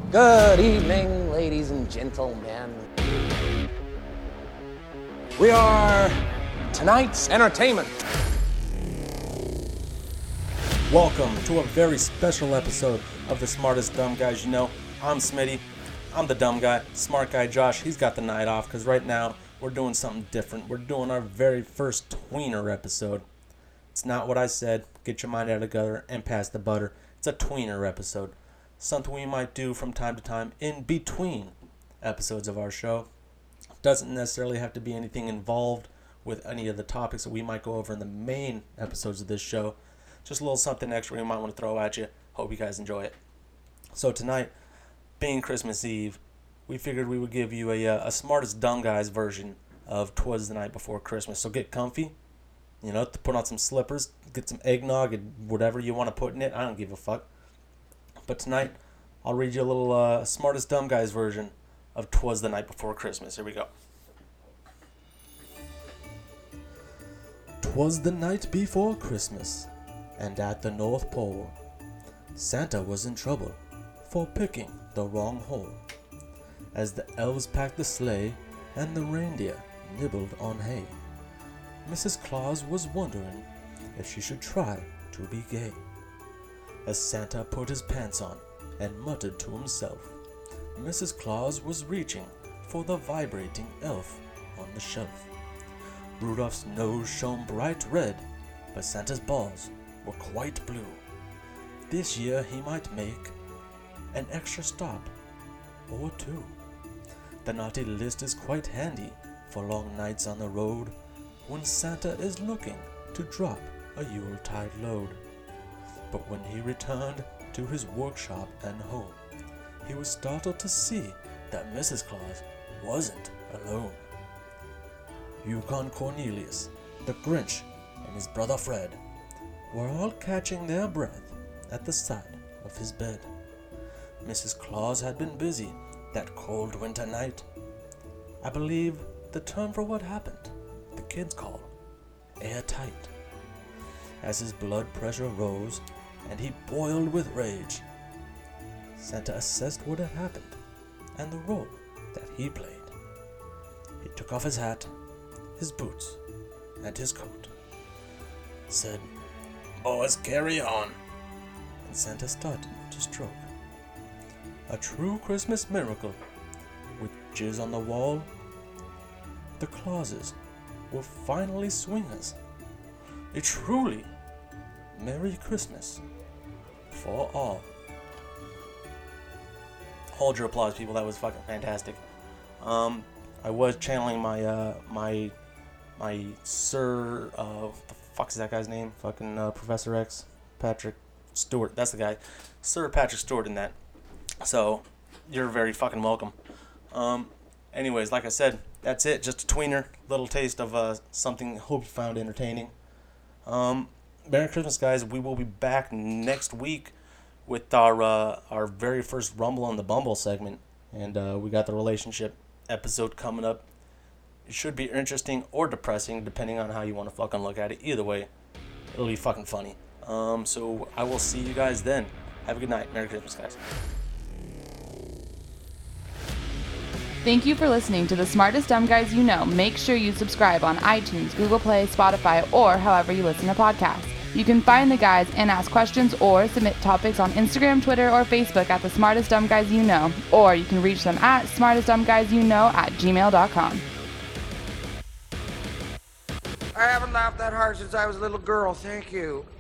Good evening, ladies and gentlemen. We are tonight's entertainment. Welcome to a very special episode of The Smartest Dumb Guys You Know. I'm Smitty. I'm the dumb guy. Smart guy Josh, he's got the night off because right now we're doing something different. We're doing our very first tweener episode. It's not what I said. Get your mind out of the gutter and pass the butter. It's a tweener episode. Something we might do from time to time in between episodes of our show. Doesn't necessarily have to be anything involved with any of the topics that we might go over in the main episodes of this show. Just a little something extra we might want to throw at you. Hope you guys enjoy it. So tonight, being Christmas Eve, we figured we would give you a Smartest Dumb Guys version of 'Twas the Night Before Christmas. So get comfy, put on some slippers, get some eggnog and whatever you want to put in it. I don't give a fuck. But tonight, I'll read you a little Smartest Dumb Guys version of 'Twas the Night Before Christmas. Here we go. 'Twas the night before Christmas, and at the North Pole, Santa was in trouble for picking the wrong hole. As the elves packed the sleigh and the reindeer nibbled on hay, Mrs. Claus was wondering if she should try to be gay. As Santa put his pants on and muttered to himself, Mrs. Claus was reaching for the vibrating elf on the shelf. Rudolph's nose shone bright red, but Santa's balls were quite blue. This year he might make an extra stop or two. The naughty list is quite handy for long nights on the road when Santa is looking to drop a Yuletide load. But when he returned to his workshop and home, he was startled to see that Mrs. Claus wasn't alone. Yukon Cornelius, the Grinch, and his brother Fred were all catching their breath at the side of his bed. Mrs. Claus had been busy that cold winter night. I believe the term for what happened, the kids call airtight. As his blood pressure rose and he boiled with rage, Santa assessed what had happened and the role that he played. He took off his hat, his boots, and his coat, said, "Boys, carry on," and Santa started to stroke. A true Christmas miracle, with jizz on the wall. The Clauses were finally swingers. A truly Merry Christmas for all. Hold your applause, people. That was fucking fantastic. I was channeling my Sir, what the fuck is that guy's name? Fucking Professor X, Patrick Stewart. That's the guy, Sir Patrick Stewart in that. So you're very fucking welcome. Anyways, like I said, that's it. Just a tweener, little taste of something I hope you found entertaining. Merry Christmas, guys. We will be back next week with our very first Rumble on the Bumble segment, and we got the relationship episode coming up. It should be interesting or depressing, depending on how you want to fucking look at it. Either way, it'll be fucking funny. So I will see you guys then. Have a good night. Merry Christmas, guys. Thank you for listening to the Smartest Dumb Guys You Know. Make sure you subscribe on iTunes, Google Play, Spotify, or however you listen to podcasts. You can find the guys and ask questions or submit topics on Instagram, Twitter, or Facebook at the Smartest Dumb Guys You Know, or you can reach them at smartestdumbguysyouKnow@gmail.com. I haven't laughed that hard since I was a little girl. Thank you.